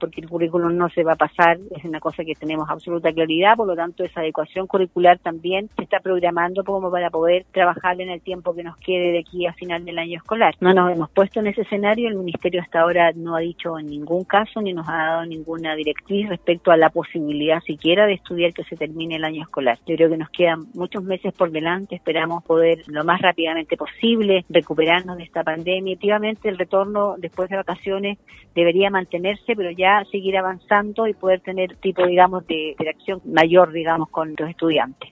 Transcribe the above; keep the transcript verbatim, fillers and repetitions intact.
porque el currículum no se va a pasar, es una cosa que tenemos absoluta claridad, por lo tanto esa adecuación curricular también se está programando como para poder trabajar en el tiempo que nos quede de aquí a final del año escolar. No nos hemos puesto en ese escenario, el Ministerio hasta ahora no ha dicho en ningún caso ni nos ha dado ninguna directriz respecto a la posibilidad siquiera de estudiar que se termine el año escolar. Yo creo que nos quedan muchos meses por delante, esperamos poder lo más rápidamente posible recuperarnos de esta pandemia. Efectivamente el retorno después de vacaciones debería mantenerse, pero ya seguir avanzando y poder tener tipo, digamos, de interacción mayor, digamos, con los estudiantes.